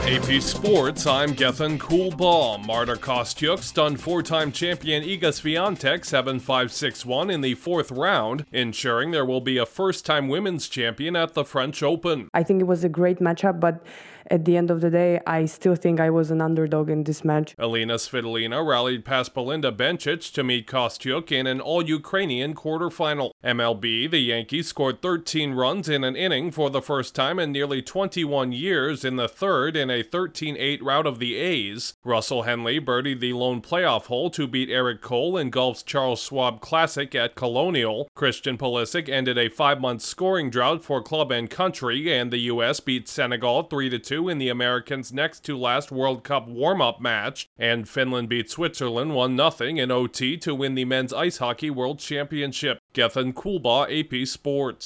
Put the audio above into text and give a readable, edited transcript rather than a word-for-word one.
AP Sports, I'm Gethin Coolbaugh. Marta Kostyuk stunned four-time champion Iga Swiatek 7-5-6-1 in the fourth round, ensuring there will be a first-time women's champion at the French Open. I think it was a great matchup, but at the end of the day, I still think I was an underdog in this match. Elina Svitolina rallied past Belinda Bencic to meet Kostyuk in an all-Ukrainian quarterfinal. MLB, the Yankees scored 13 runs in an inning for the first time in nearly 21 years in the third in a 13-8 rout of the A's. Russell Henley birdied the lone playoff hole to beat Eric Cole in golf's Charles Schwab Classic at Colonial. Christian Pulisic ended a 5-month scoring drought for club and country, and the U.S. beat Senegal 3-2 in the Americans' next-to-last World Cup warm-up match, and Finland beat Switzerland 1-0 in OT to win the Men's Ice Hockey World Championship. Gethin Coolbaugh, AP Sports.